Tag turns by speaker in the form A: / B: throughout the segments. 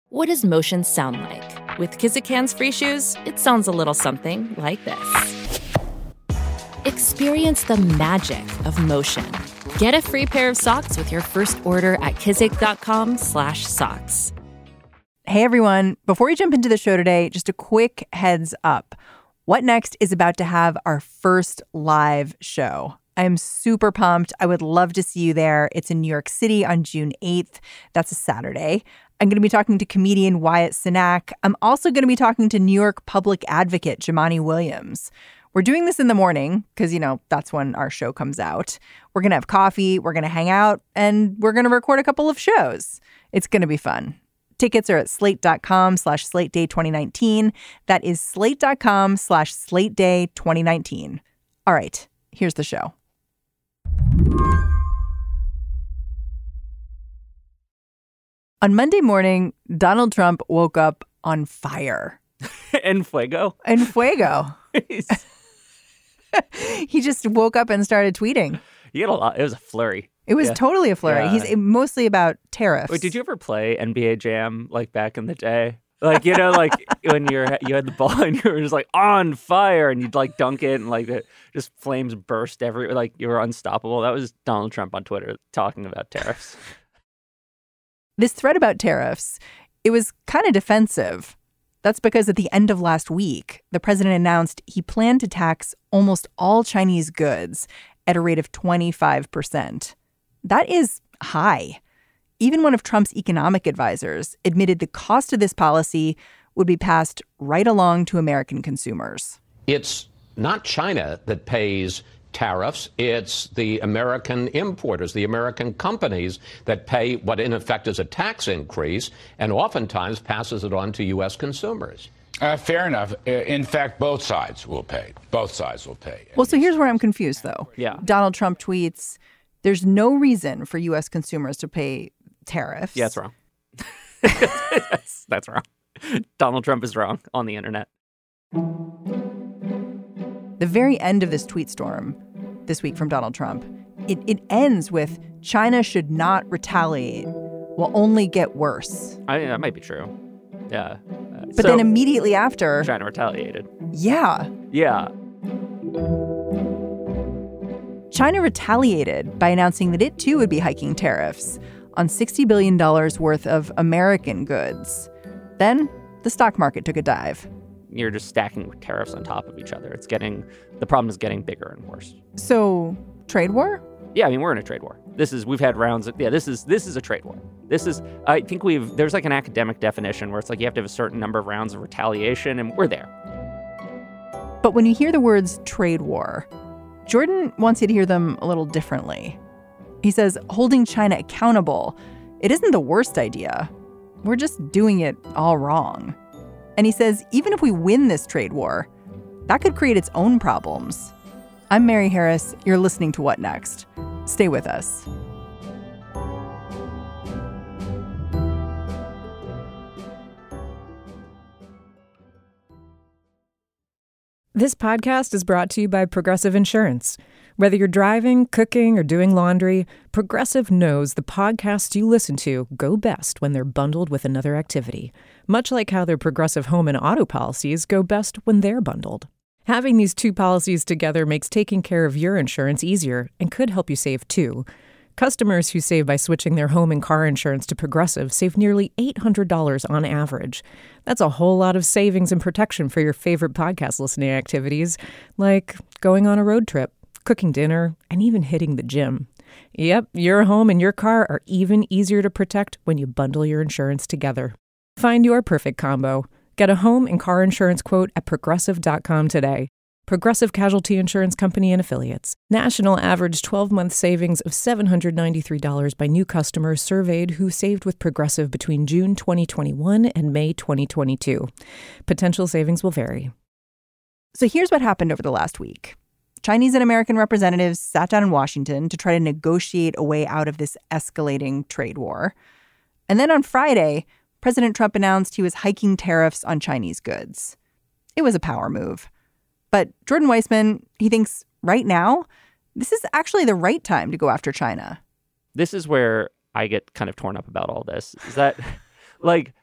A: What does motion sound like? With Kizik Hands Free Shoes, it sounds a little something like this. Experience the magic of motion. Get a free pair of socks with your first order at kizik.com/socks.
B: Hey everyone, before we jump into the show today, just a quick heads up. What Next is about to have our first live show. I'm super pumped. I would love to see you there. It's in New York City on June 8th. That's a Saturday. I'm going to be talking to comedian Wyatt Cenac. I'm also going to be talking to New York public advocate Jumaane Williams. We're doing this in the morning because, that's when our show comes out. We're going to have coffee, we're going to hang out, and we're going to record a couple of shows. It's going to be fun. Tickets are at slate.com/slateday2019. That is slate.com/slateday2019. All right, here's the show. On Monday morning, Donald Trump woke up on fire.
C: En fuego.
B: En fuego. He just woke up and started tweeting.
C: You get a lot. It was a flurry.
B: It was totally a flurry.
C: Yeah.
B: He's mostly about tariffs.
C: Wait, did you ever play NBA Jam like back in the day? Like, like when you had the ball and you were just like on fire and you'd like dunk it and like just flames burst everywhere. Like you were unstoppable. That was Donald Trump on Twitter talking about tariffs.
B: This thread about tariffs, it was kind of defensive. That's because at the end of last week, the president announced he planned to tax almost all Chinese goods at a rate of 25%. That is high. Even one of Trump's economic advisors admitted the cost of this policy would be passed right along to American consumers.
D: It's not China that pays tariffs. It's the American importers, the American companies that pay what in effect is a tax increase and oftentimes passes it on to U.S. consumers.
E: Fair enough. In fact, both sides will pay. Both sides will pay.
B: Well, so here's where I'm confused, though.
C: Yeah.
B: Donald Trump tweets, there's no reason for U.S. consumers to pay tariffs.
C: Yeah, that's wrong. That's wrong. Donald Trump is wrong on the internet.
B: The very end of this tweet storm this week from Donald Trump, it ends with China should not retaliate, will only get worse.
C: I mean, that might be true. Yeah.
B: But then immediately after,
C: China retaliated.
B: Yeah.
C: Yeah.
B: China retaliated by announcing that it too would be hiking tariffs on $60 billion worth of American goods. Then the stock market took a dive.
C: You're just stacking tariffs on top of each other. The problem is getting bigger and worse.
B: So, trade war?
C: Yeah, I mean, we're in a trade war. We've had rounds of, this is a trade war. I think there's like an academic definition where it's like you have to have a certain number of rounds of retaliation, and we're there.
B: But when you hear the words trade war, Jordan wants you to hear them a little differently. He says holding China accountable, it isn't the worst idea. We're just doing it all wrong. And he says even if we win this trade war, that could create its own problems. I'm Mary Harris. You're listening to What Next? Stay with us.
F: This podcast is brought to you by Progressive Insurance. Whether you're driving, cooking, or doing laundry, Progressive knows the podcasts you listen to go best when they're bundled with another activity, much like how their Progressive home and auto policies go best when they're bundled. Having these two policies together makes taking care of your insurance easier and could help you save, too. Customers who save by switching their home and car insurance to Progressive save nearly $800 on average. That's a whole lot of savings and protection for your favorite podcast listening activities, like going on a road trip, cooking dinner, and even hitting the gym. Yep, your home and your car are even easier to protect when you bundle your insurance together. Find your perfect combo. Get a home and car insurance quote at Progressive.com today. Progressive Casualty Insurance Company and Affiliates. National average 12-month savings of $793 by new customers surveyed who saved with Progressive between June 2021 and May 2022. Potential savings will vary.
B: So here's what happened over the last week. Chinese and American representatives sat down in Washington to try to negotiate a way out of this escalating trade war. And then on Friday, President Trump announced he was hiking tariffs on Chinese goods. It was a power move. But Jordan Weissmann, he thinks right now, this is actually the right time to go after China.
C: This is where I get kind of torn up about all this. Is that, like,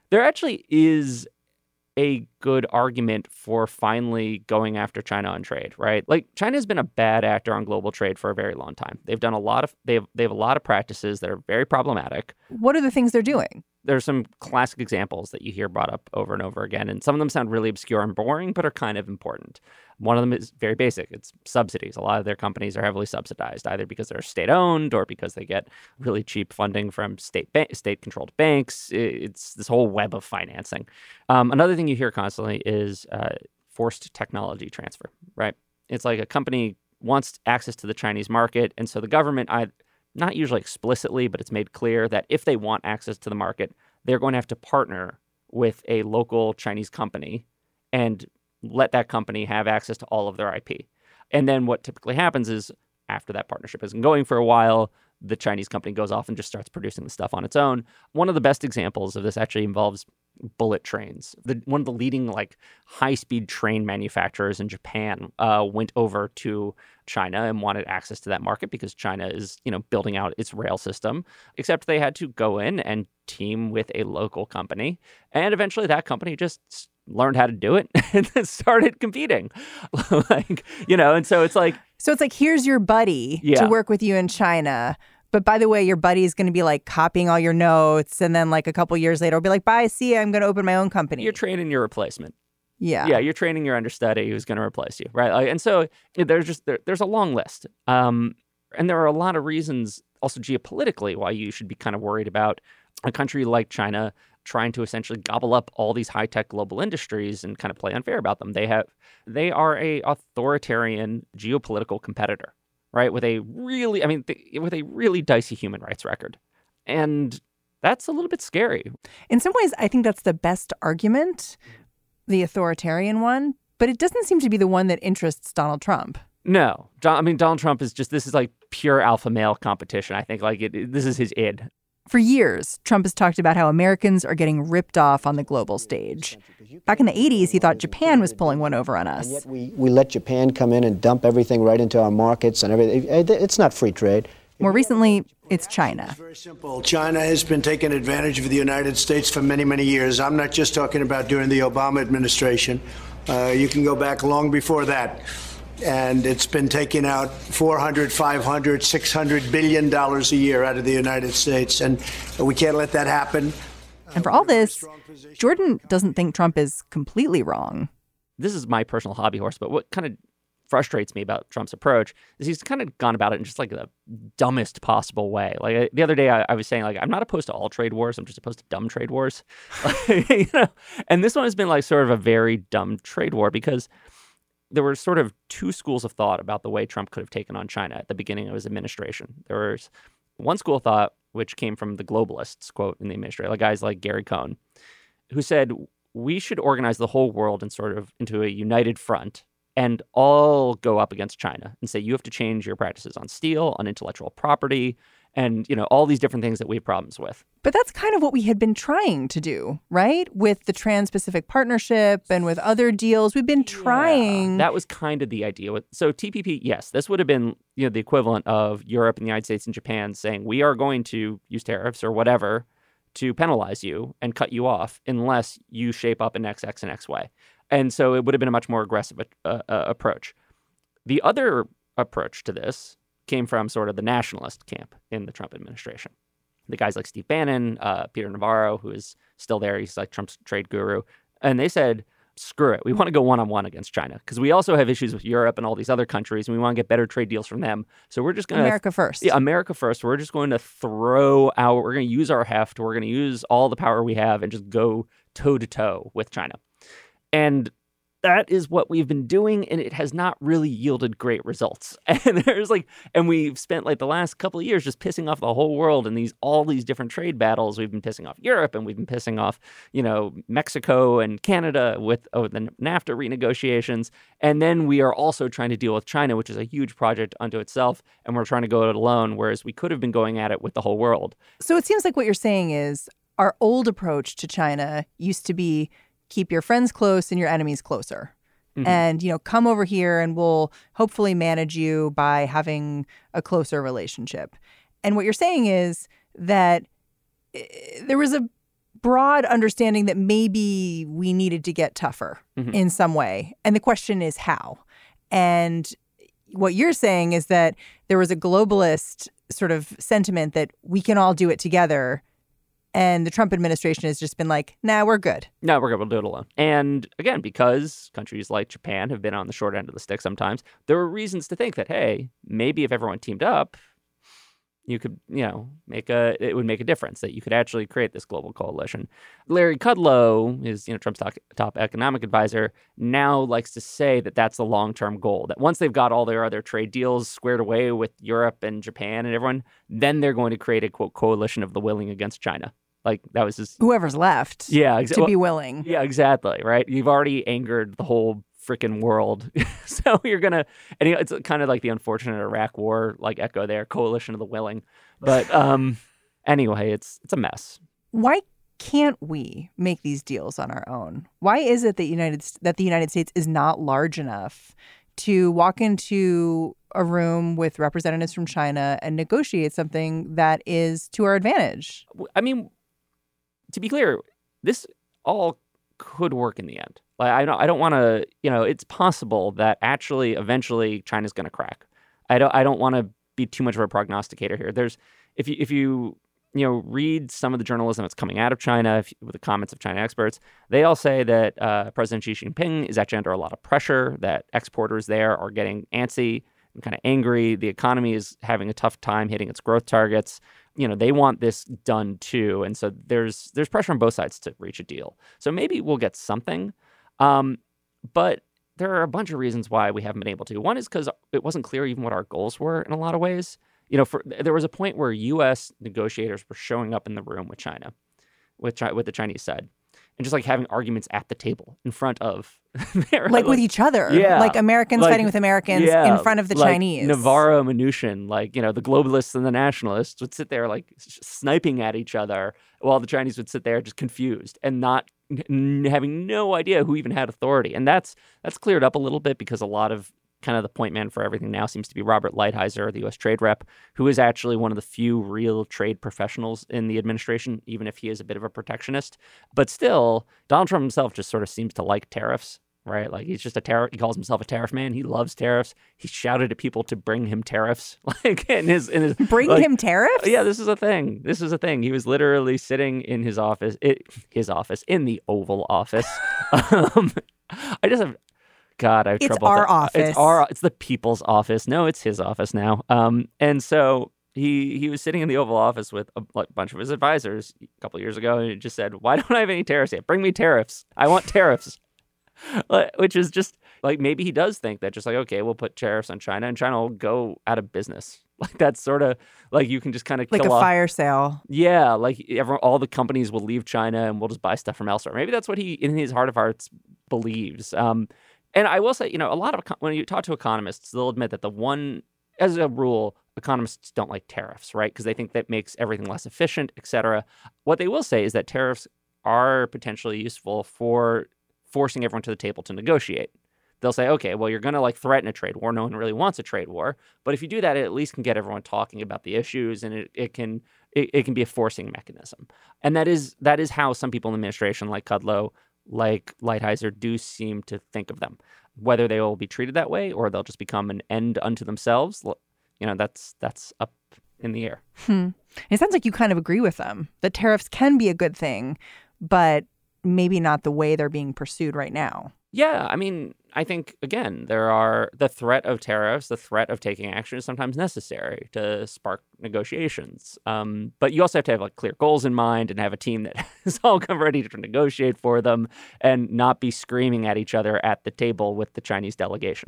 C: There actually is a good argument for finally going after China on trade, right? Like China has been a bad actor on global trade for a very long time. They've done a lot of they have a lot of practices that are very problematic.
B: What are the things they're doing?
C: There's some classic examples that you hear brought up over and over again, and some of them sound really obscure and boring, but are kind of important. One of them is very basic. It's subsidies. A lot of their companies are heavily subsidized, either because they're state-owned or because they get really cheap funding from state-controlled banks. It's this whole web of financing. Another thing you hear constantly is forced technology transfer, right? It's like a company wants access to the Chinese market, and so the government, not usually explicitly, but it's made clear that if they want access to the market, they're going to have to partner with a local Chinese company and let that company have access to all of their IP. And then what typically happens is after that partnership isn't going for a while, the Chinese company goes off and just starts producing the stuff on its own. One of the best examples of this actually involves bullet trains. One of the leading high-speed train manufacturers in Japan went over to China and wanted access to that market because China is, building out its rail system, except they had to go in and team with a local company. And eventually that company just learned how to do it and then started competing. And so it's like...
B: So it's like, here's your buddy to work with you in China. But by the way, your buddy is going to be copying all your notes. And then a couple years later, will be like, bye, see ya, I'm going to open my own company.
C: You're training your replacement.
B: Yeah.
C: Yeah, you're training your understudy who's going to replace you, right? And so there's a long list. And there are a lot of reasons also geopolitically why you should be kind of worried about a country like China trying to essentially gobble up all these high-tech global industries and kind of play unfair about them. They are a authoritarian geopolitical competitor, right? With a really dicey human rights record. And that's a little bit scary.
B: In some ways, I think that's the best argument, the authoritarian one, but it doesn't seem to be the one that interests Donald Trump.
C: No. Donald Trump is this is pure alpha male competition. I think this is his id.
B: For years, Trump has talked about how Americans are getting ripped off on the global stage. Back in the 80s, he thought Japan was pulling one over on us.
G: And yet we let Japan come in and dump everything right into our markets and everything. It's not free trade.
B: More recently, it's China.
H: It's very simple. China has been taking advantage of the United States for many, many years. I'm not just talking about during the Obama administration. You can go back long before that. And it's been taking out $400, $500, $600 billion a year out of the United States. And we can't let that happen.
B: And for all this, Jordan doesn't think Trump is completely wrong.
C: This is my personal hobby horse, but what kind of frustrates me about Trump's approach is he's kind of gone about it in just the dumbest possible way. The other day I was saying I'm not opposed to all trade wars. I'm just opposed to dumb trade wars. And this one has been sort of a very dumb trade war because there were sort of two schools of thought about the way Trump could have taken on China at the beginning of his administration. There was one school of thought, which came from the globalists, quote, in the administration, guys like Gary Cohn, who said, we should organize the whole world and sort of into a united front and all go up against China and say, you have to change your practices on steel, on intellectual property, and, all these different things that we have problems with.
B: But that's kind of what we had been trying to do, right? With the Trans-Pacific Partnership and with other deals, we've been trying.
C: Yeah, that was kind of the idea. So TPP, yes, this would have been the equivalent of Europe and the United States and Japan saying, we are going to use tariffs or whatever to penalize you and cut you off unless you shape up in XX and XY. And so it would have been a much more aggressive approach. The other approach to this came from sort of the nationalist camp in the Trump administration. The guys like Steve Bannon, Peter Navarro, who is still there. He's Trump's trade guru. And they said, screw it. We want to go one-on-one against China because we also have issues with Europe and all these other countries, and we want to get better trade deals from them. So we're just going to...
B: America first.
C: Yeah, America first. We're just going to we're going to use our heft. We're going to use all the power we have and just go toe-to-toe with China. And that is what we've been doing, and it has not really yielded great results. And and we've spent the last couple of years just pissing off the whole world in all these different trade battles. We've been pissing off Europe, and we've been pissing off, Mexico and Canada with the NAFTA renegotiations. And then we are also trying to deal with China, which is a huge project unto itself, and we're trying to go it alone, whereas we could have been going at it with the whole world.
B: So it seems like what you're saying is our old approach to China used to be keep your friends close and your enemies closer. Mm-hmm. And, come over here and we'll hopefully manage you by having a closer relationship. And what you're saying is that there was a broad understanding that maybe we needed to get tougher in some way. And the question is how. And what you're saying is that there was a globalist sort of sentiment that we can all do it together. And the Trump administration has just been like, nah, we're good.
C: No, we're good. We'll do it alone. And again, because countries like Japan have been on the short end of the stick sometimes, there were reasons to think that, hey, maybe if everyone teamed up, you could, it would make a difference, that you could actually create this global coalition. Larry Kudlow is, Trump's top economic advisor, now likes to say that that's a long-term goal, that once they've got all their other trade deals squared away with Europe and Japan and everyone, then they're going to create a, quote, coalition of the willing against China. Like, that was just...
B: Whoever's left to be willing.
C: Yeah, exactly, right? You've already angered the whole freaking world. So you're going to... And it's kind of like the unfortunate Iraq war, like echo there, coalition of the willing. But anyway, it's a mess.
B: Why can't we make these deals on our own? Why is it that the United States is not large enough to walk into a room with representatives from China and negotiate something that is to our advantage?
C: I mean, to be clear, this all could work in the end. Like, I don't want to, it's possible that actually eventually China's going to crack. I don't want to be too much of a prognosticator here. If you read some of the journalism that's coming out of China, with the comments of China experts, they all say that President Xi Jinping is actually under a lot of pressure, that exporters there are getting antsy and kind of angry. The economy is having a tough time hitting its growth targets. They want this done too. And so there's pressure on both sides to reach a deal. So maybe we'll get something. But there are a bunch of reasons why we haven't been able to. One is because it wasn't clear even what our goals were in a lot of ways. There was a point where U.S. negotiators were showing up in the room with China, with the Chinese side, and just like having arguments at the table in front of
B: with each other.
C: Yeah.
B: Like Americans fighting with Americans in front of the Chinese.
C: Navarro and Mnuchin, the globalists and the nationalists would sit there like sniping at each other while the Chinese would sit there just confused and not having no idea who even had authority. And that's cleared up a little bit because a lot of kind of the point man for everything now seems to be Robert Lighthizer, the U.S. trade rep, who is actually one of the few real trade professionals in the administration, even if he is a bit of a protectionist. But still, Donald Trump himself just sort of seems to like tariffs, right? Like, he's just he calls himself a tariff man. He loves tariffs. He shouted at people to bring him tariffs.
B: Him tariffs?
C: Yeah, this is a thing. He was literally sitting in his office, in the Oval Office. I just have... God, I have trouble.
B: It's our office.
C: It's the people's office. No, it's his office now. And so he was sitting in the Oval Office with a bunch of his advisors a couple of years ago, and he just said, "Why don't I have any tariffs yet? Bring me tariffs. I want tariffs." Which is just like, maybe he does think that just like, okay, we'll put tariffs on China, and China will go out of business. Like, that's sort of like, you can just kind of
B: like
C: kill
B: a
C: off.
B: fire sale.
C: Yeah, like all the companies will leave China, and we'll just buy stuff from elsewhere. Maybe that's what he, in his heart of hearts, believes. And I will say, a lot of when you talk to economists, they'll admit that as a rule, economists don't like tariffs, right? Because they think that makes everything less efficient, et cetera. What they will say is that tariffs are potentially useful for forcing everyone to the table to negotiate. They'll say, okay, well, you're going to threaten a trade war. No one really wants a trade war. But if you do that, it at least can get everyone talking about the issues, and it can be a forcing mechanism. And that is how some people in the administration, like Kudlow, like Lighthizer, do seem to think of them. Whether they will be treated that way or they'll just become an end unto themselves, that's up in the air.
B: It sounds like you kind of agree with them that tariffs can be a good thing, but maybe not the way they're being pursued right now.
C: Yeah, I mean, I think, again, there are the threat of tariffs, the threat of taking action is sometimes necessary to spark negotiations. But you also have to have clear goals in mind and have a team that is all come ready to negotiate for them and not be screaming at each other at the table with the Chinese delegation.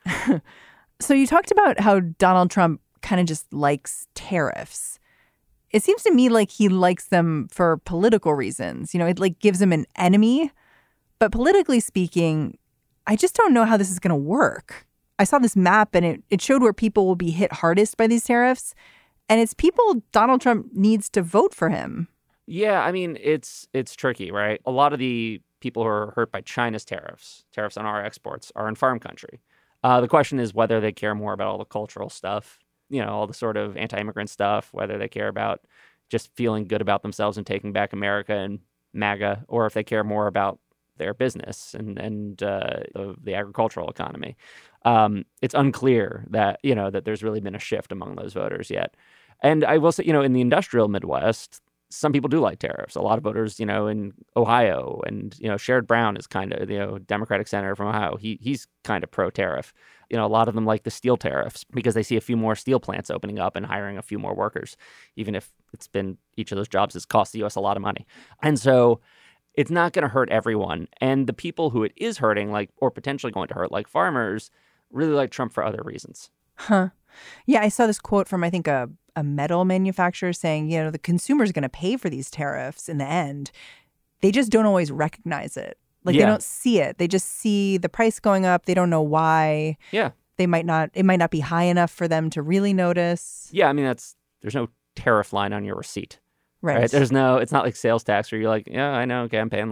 B: So you talked about how Donald Trump kind of just likes tariffs. It seems to me like he likes them for political reasons. It gives him an enemy. But politically speaking, I just don't know how this is going to work. I saw this map and it showed where people will be hit hardest by these tariffs. And it's people Donald Trump needs to vote for him.
C: Yeah, I mean, it's tricky, right? A lot of the people who are hurt by China's tariffs on our exports, are in farm country. The question is whether they care more about all the cultural stuff, all the sort of anti-immigrant stuff, whether they care about just feeling good about themselves and taking back America and MAGA or if they care more about their business and the agricultural economy. It's unclear that, that there's really been a shift among those voters yet. And I will say, in the industrial Midwest, some people do like tariffs. A lot of voters, in Ohio and, Sherrod Brown is kind of, Democratic senator from Ohio. He's kind of pro-tariff. A lot of them like the steel tariffs because they see a few more steel plants opening up and hiring a few more workers, even if each of those jobs has cost the U.S. a lot of money. And so it's not going to hurt everyone. And the people who it is hurting, or potentially going to hurt, like farmers, really like Trump for other reasons.
B: Huh. Yeah, I saw this quote from, I think, a metal manufacturer saying, the consumer's going to pay for these tariffs in the end. They just don't always recognize it. They don't see it. They just see the price going up. They don't know why.
C: Yeah.
B: It might not be high enough for them to really notice.
C: Yeah, I mean, there's no tariff line on your receipt.
B: Right.
C: It's not like sales tax where you're like, yeah, I know, okay, I'm paying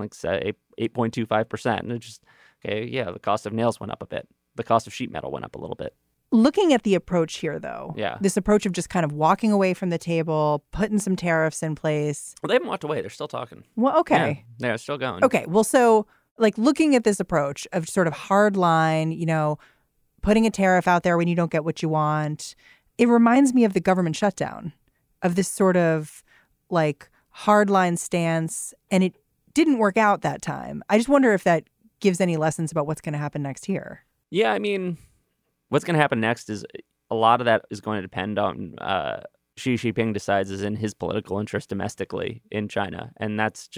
C: 8.25%. And it's just, okay, yeah, the cost of nails went up a bit. The cost of sheet metal went up a little bit.
B: Looking at the approach here, though,
C: yeah,
B: this approach of just kind of walking away from the table, putting some tariffs in place.
C: Well, they haven't walked away. They're still talking.
B: Well, okay.
C: Yeah, they're still going.
B: Okay. Well, so looking at this approach of sort of hard line, putting a tariff out there when you don't get what you want, it reminds me of the government shutdown, of this sort of hard line stance. And it didn't work out that time. I just wonder if that gives any lessons about what's going to happen next year.
C: Yeah, I mean, what's going to happen next is a lot of that is going to depend on Xi Jinping decides is in his political interest domestically in China. And that's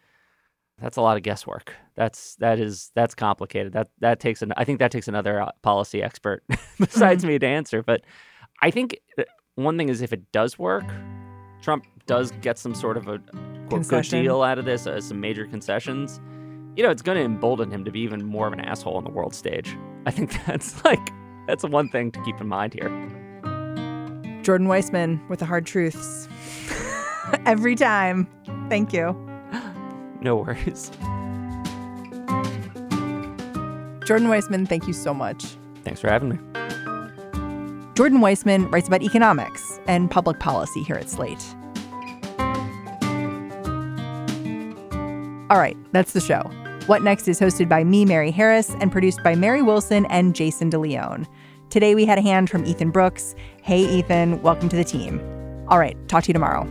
C: a lot of guesswork. That's complicated. I think that takes another policy expert besides me to answer. But I think one thing is if it does work, Trump does get some sort of a quote, good deal out of this, some major concessions. It's going to embolden him to be even more of an asshole on the world stage. I think that's one thing to keep in mind here.
B: Jordan Weissmann with the hard truths. Every time. Thank you.
C: No worries.
B: Jordan Weissmann, thank you so much.
C: Thanks for having me.
B: Jordan Weissmann writes about economics and public policy here at Slate. All right, that's the show. What Next is hosted by me, Mary Harris, and produced by Mary Wilson and Jason DeLeon. Today we had a hand from Ethan Brooks. Hey, Ethan, welcome to the team. All right, talk to you tomorrow.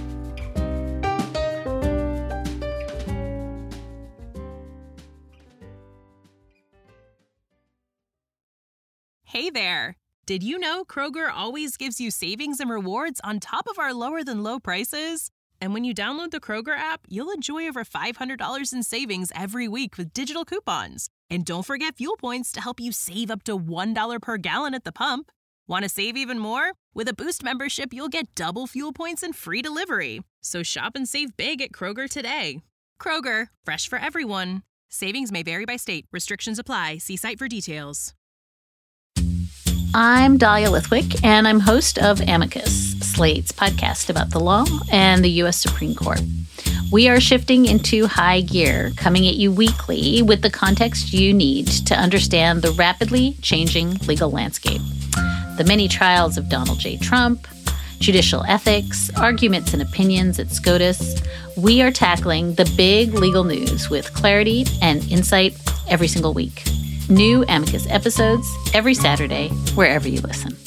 I: Hey there. Did you know Kroger always gives you savings and rewards on top of our lower than low prices? And when you download the Kroger app, you'll enjoy over $500 in savings every week with digital coupons. And don't forget fuel points to help you save up to $1 per gallon at the pump. Want to save even more? With a Boost membership, you'll get double fuel points and free delivery. So shop and save big at Kroger today. Kroger, fresh for everyone. Savings may vary by state. Restrictions apply. See site for details.
J: I'm Dahlia Lithwick, and I'm host of Amicus, Slate's podcast about the law and the U.S. Supreme Court. We are shifting into high gear, coming at you weekly with the context you need to understand the rapidly changing legal landscape. The many trials of Donald J. Trump, judicial ethics, arguments and opinions at SCOTUS. We are tackling the big legal news with clarity and insight every single week. New Amicus episodes every Saturday, wherever you listen.